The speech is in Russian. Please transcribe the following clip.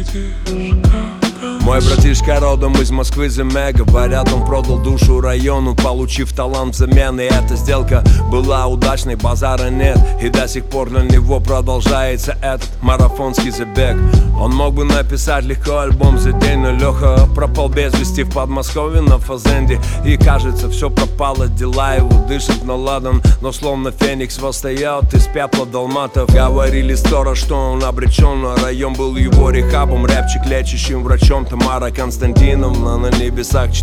Мой братишка родом из Москвы, Зиме. Говорят, он продал душу району, получив талант взамен. И эта сделка была удачной, базара нет. И до сих пор для него продолжается этот марафонский забег. Он мог бы написать легко альбом за день, но Леха пропал без вести в Подмосковье на фазенде. И кажется, все пропало, дела его дышат на ладан, но словно феникс восстает из пепла долматов. Говорили сторож, что он обречен, но район был его рехабом. Рэпчик лечащим врачом, Тамара Константиновна на небесах